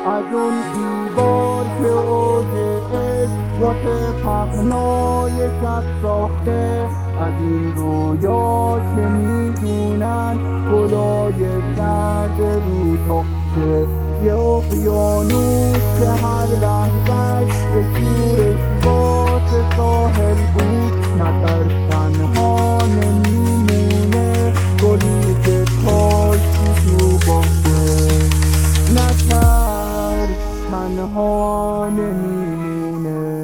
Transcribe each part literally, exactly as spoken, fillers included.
از اون دیوار که اوج عشق واسه پهنای شب ساخته، از این رویا که میدونن گلای سرد رو تخته، یه اقیانوس که هر لحظه‌اش به شورش واسه ساحل بود. نترس تنها نمیمونه گلی که کاشتی تو باغچه، نترس تنها نمیمونه.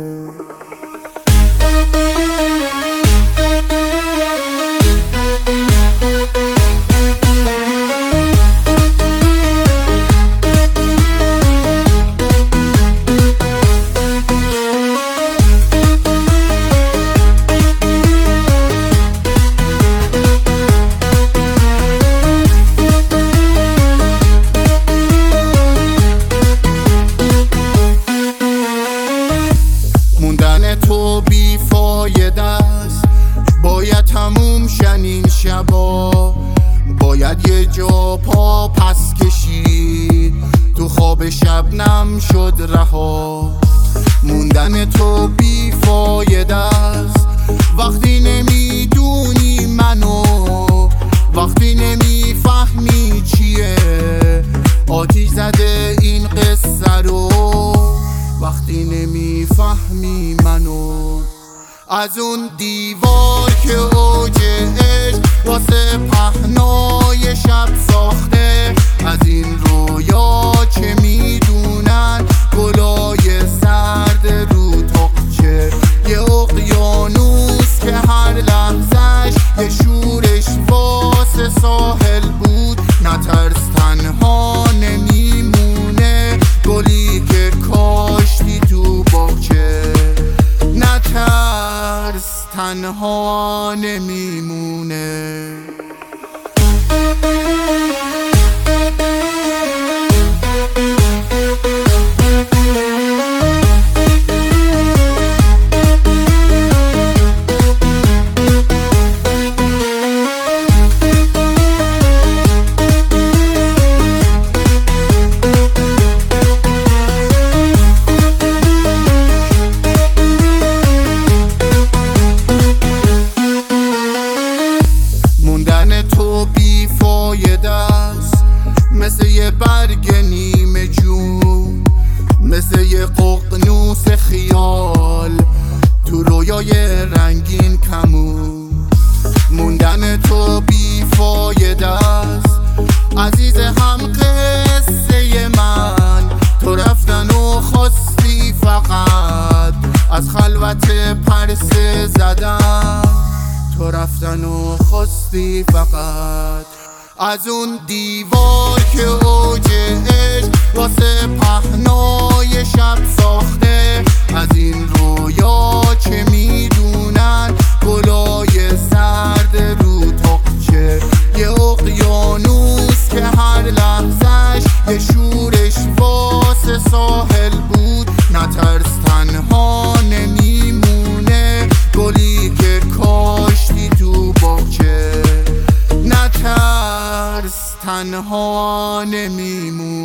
موندن تو بی فایده است، باید تموم شن این شبا، باید یه جا پا پس کشید تو خواب شبنم شد رها. موندن تو بی فایده است وقتی نمیدونی منو، وقتی نمیفهمی چیه آتیش زده این قصه رو، وقتی نمیفهمی منو. از اون دیوار که اوج عشق واسه پهنای شب ساخته، از این رویا که میدونن گلای سرد رو تخچه، یه اقیانوس که هر لحظه‌اش یه شورش واسه ساحل بود. نترس تنها نمیمونه گلی که کاشتی تو باغچه، نترس تنها نمیمونه. موندن تو بی فایده است، مثل یه برگ نیمه جون، مثل یه ققنوس خیال تو رویای رنگین کمون. موندن تو بی فایده است عزیز هم قصه من، تو رفتن و خواستی فقط از خلوت پرسه زدن، تو رفتن و خواستی فقط از اون دیوار که اوج عشق واسه پهنای شب ساخته، از این رویا که میدونن گلای سرد رو تخچه، یه اقیانوس که هر لحظه‌اش یه شورش واسه ساحل بود. نترس تنها نمیمونه گلی که کاشتی تو باغچه، نترس تنها نمیمونه.